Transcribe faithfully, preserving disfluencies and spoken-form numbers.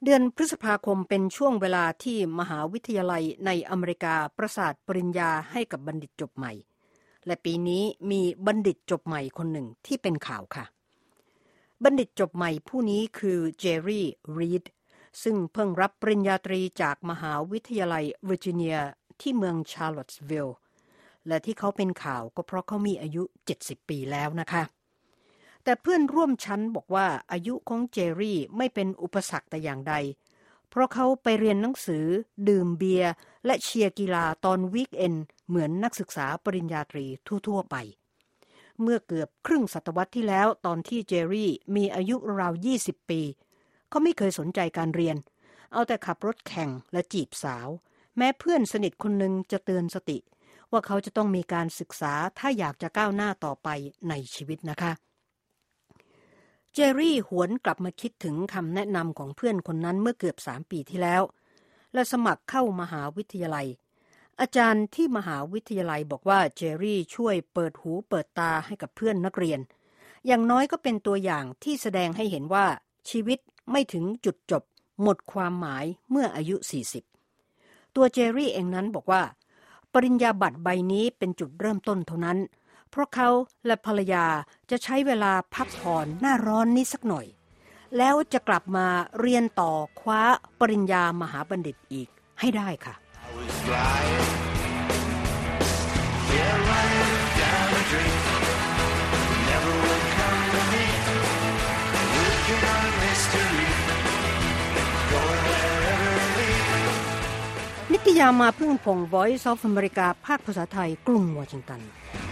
เดือนพฤษภาคมเป็นช่วงเวลาที่มหาวิทยาลัยในอเมริกาประกาศปริญญาให้กับบัณฑิตจบใหม่และปีนี้มีบัณฑิตจบใหม่คนหนึ่งที่เป็นข่าวค่ะบัณฑิตจบใหม่ผู้นี้คือเจอร์รี่รีดซึ่งเพิ่งรับปริญญาตรีจากมหาวิทยาลัยเวอร์จิเนียที่เมืองชาร์ลอตสวิลล์และที่เขาเป็นข่าวก็เพราะเขามีอายุเจ็ดสิบปีแล้วนะคะแต่เพื่อนร่วมชั้นบอกว่าอายุของเจอร์รี่ไม่เป็นอุปสรรคแต่อย่างใดเพราะเขาไปเรียนหนังสือดื่มเบียร์และเชียร์กีฬาตอนวีคเอนด์เหมือนนักศึกษาปริญญาตรีทั่วๆไปเมื่อเกือบครึ่งศตวรรษที่แล้วตอนที่เจอร์รี่มีอายุราวยี่สิบปีเขาไม่เคยสนใจการเรียนเอาแต่ขับรถแข่งและจีบสาวแม้เพื่อนสนิทคนหนึ่งจะเตือนสติว่าเขาจะต้องมีการศึกษาถ้าอยากจะก้าวหน้าต่อไปในชีวิตนะคะเจอร์รี่หวนกลับมาคิดถึงคำแนะนำของเพื่อนคนนั้นเมื่อเกือบสามปีที่แล้วและสมัครเข้ามหาวิทยาลัยอาจารย์ที่มหาวิทยาลัยบอกว่าเจอร์รี่ช่วยเปิดหูเปิดตาให้กับเพื่อนนักเรียนอย่างน้อยก็เป็นตัวอย่างที่แสดงให้เห็นว่าชีวิตไม่ถึงจุดจบหมดความหมายเมื่ออายุสี่สิบตัวเจอร์รี่เองนั้นบอกว่าปริญญาบัตรใบนี้เป็นจุดเริ่มต้นเท่านั้นเพราะเขาและภรรยาจะใช้เวลาพักผ่อนหน้าร้อนนี้สักหน่อยแล้วจะกลับมาเรียนต่อคว้าปริญญามหาบัณฑิตอีกให้ได้ค่ะนิตยามาพึ่งพงศ์ Voice of America ภาคภาษาไทยกรุงวอชิงตัน